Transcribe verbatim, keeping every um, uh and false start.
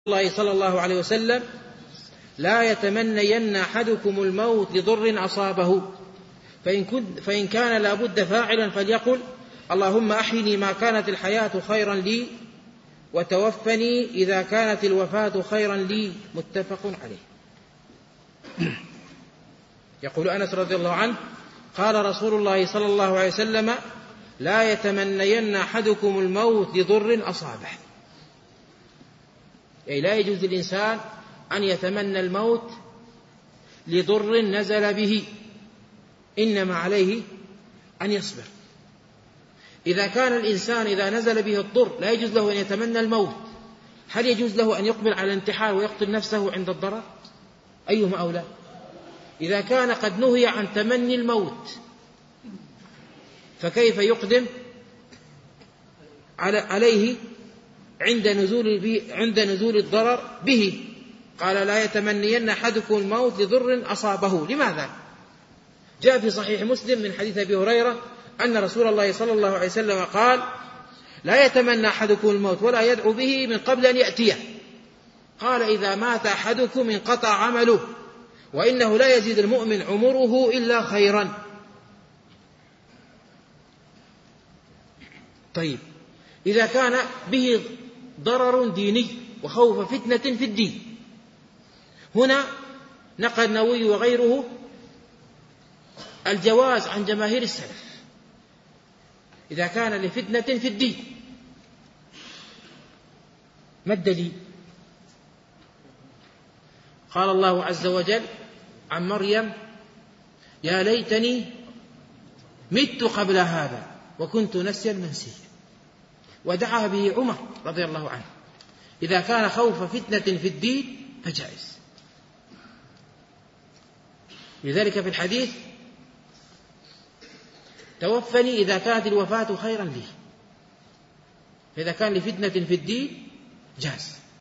الله صلى الله عليه وسلم: لا يتمنين أحدكم الموت لضر أصابه، فإن, كنت فإن كان لابد فاعلا فليقل: اللهم أحيني ما كانت الحياة خيرا لي، وتوفني إذا كانت الوفاة خيرا لي. متفق عليه. يقول أنس رضي الله عنه: قال رسول الله صلى الله عليه وسلم: لا يتمنين أحدكم الموت لضر أصابه. أي لا يجوز للإنسان أن يتمنى الموت لضر نزل به، إنما عليه أن يصبر. إذا كان الإنسان إذا نزل به الضر لا يجوز له أن يتمنى الموت، هل يجوز له أن يقبل على الانتحار ويقتل نفسه عند الضرر؟ أيهما أولى؟ إذا كان قد نهي عن تمني الموت فكيف يقدم عليه عند نزول عند نزول الضرر به؟ قال: لا يتمنين أحدكم الموت لضر أصابه. لماذا؟ جاء في صحيح مسلم من حديث أبي هريرة أن رسول الله صلى الله عليه وسلم قال: لا يتمنى أحدكم الموت ولا يدعو به من قبل أن يأتيه. قال: إذا مات أحدكم انقطع عمله، وإنه لا يزيد المؤمن عمره إلا خيرا. طيب، إذا كان به ضرر ديني وخوف فتنة في الدين، هنا نقل النووي وغيره الجواز عن جماهير السلف إذا كان لفتنة في الدين. ما الدليل؟ قال الله عز وجل عن مريم: يا ليتني مت قبل هذا وكنت نسيا منسيا. ودعا به عمر رضي الله عنه. إذا كان خوف فتنة في الدين فجائز. لذلك في الحديث: توفني إذا كانت الوفاة خيرا لي. فإذا كان لفتنة في الدين جاز.